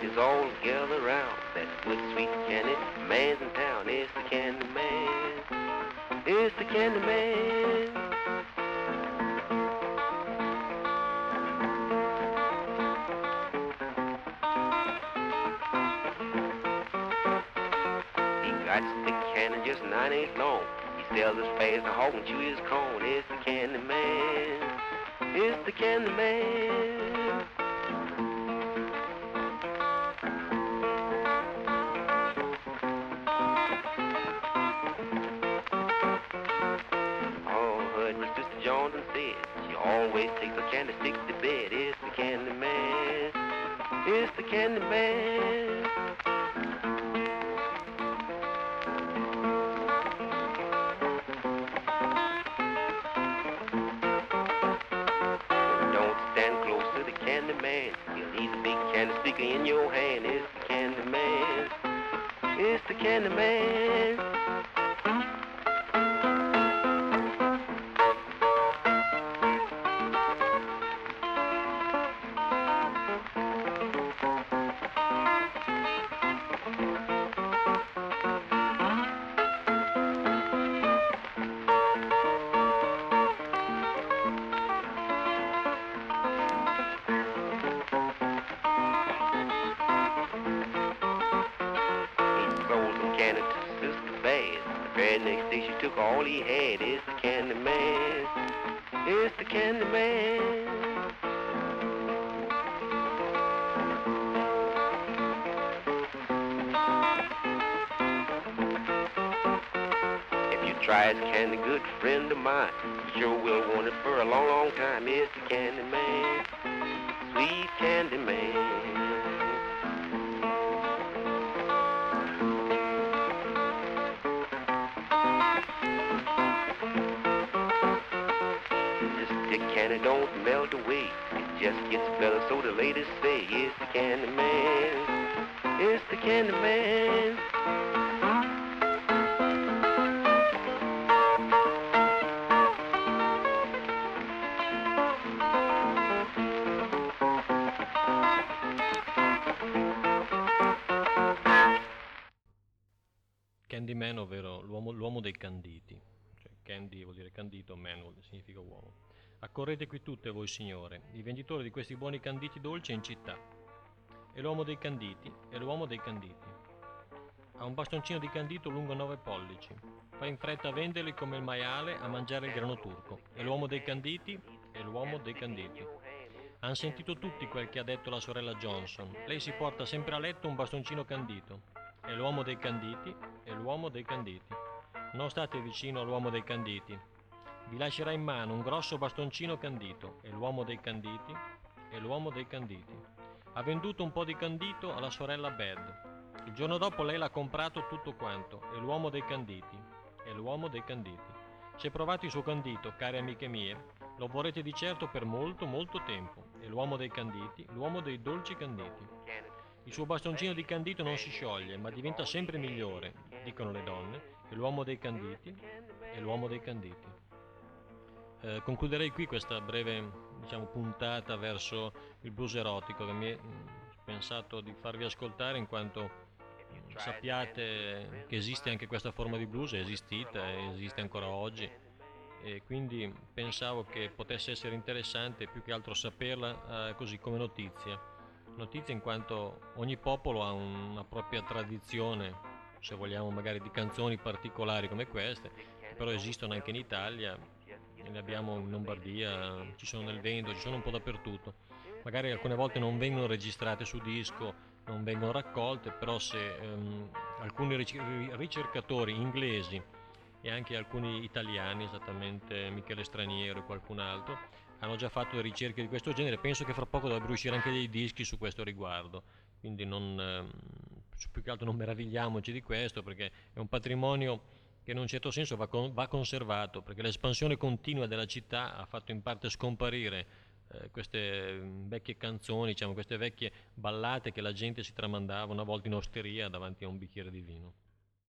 ladies all gather round. That good sweet candy man's in town. It's the candy man. It's the candy man. He got stick candy just 9 8 long. He sells as fast as a hog and chew his corn. It's the candy man. It's the candy man. Sister Johnson said she always takes a candy stick to bed. It's the candy man. It's the candy man. Don't stand close to the candy man. He'll leave a big candy sticker in your hand. It's the candy man. It's the candy man. Candy to Sister Bass. The very next day she took all he had. It's the candy man. It's the candy man. If you try his candy, good friend of mine, you sure will want it for a long, long time. It's the candy man. Sweet candy man. Candy don't melt away, it just gets better, so the ladies say, it's the candy man, it's the candy man. Candyman, ovvero l'uomo dei canditi. Cioè, candy vuol dire candito, man significa uomo. Accorrete qui tutte voi signore, i venditori di questi buoni canditi dolci in città. È l'uomo dei canditi, è l'uomo dei canditi. Ha un bastoncino di candito lungo 9 pollici. Fa in fretta a venderli come il maiale a mangiare il grano turco. È l'uomo dei canditi, è l'uomo dei canditi. Han sentito tutti quel che ha detto la sorella Johnson. Lei si porta sempre a letto un bastoncino candito. È l'uomo dei canditi, è l'uomo dei canditi. Non state vicino all'uomo dei canditi. Vi lascerà in mano un grosso bastoncino candito. È l'uomo dei canditi, è l'uomo dei canditi. Ha venduto un po' di candito alla sorella Bed. Il giorno dopo lei l'ha comprato tutto quanto. È l'uomo dei canditi, è l'uomo dei canditi. Se provate il suo candito, care amiche mie, lo vorrete di certo per molto, molto tempo. È l'uomo dei canditi, l'uomo dei dolci canditi. Il suo bastoncino di candito non si scioglie, ma diventa sempre migliore, dicono le donne. È l'uomo dei canditi, è l'uomo dei canditi. Concluderei qui questa breve, puntata verso il blues erotico che mi è pensato di farvi ascoltare, in quanto sappiate che esiste anche questa forma di blues, è esistita e esiste ancora oggi, e quindi pensavo che potesse essere interessante più che altro saperla così come notizia in quanto ogni popolo ha una propria tradizione, se vogliamo, magari di canzoni particolari come queste, che però esistono anche in Italia. Ne abbiamo in Lombardia, ci sono nel Veneto, ci sono un po' dappertutto. Magari alcune volte non vengono registrate su disco, non vengono raccolte, però se alcuni ricercatori inglesi e anche alcuni italiani, esattamente Michele Straniero e qualcun altro, hanno già fatto delle ricerche di questo genere, penso che fra poco dovrebbero uscire anche dei dischi su questo riguardo, quindi più che altro non meravigliamoci di questo, perché è un patrimonio che in un certo senso va conservato, perché l'espansione continua della città ha fatto in parte scomparire queste vecchie canzoni, queste vecchie ballate che la gente si tramandava una volta in osteria davanti a un bicchiere di vino.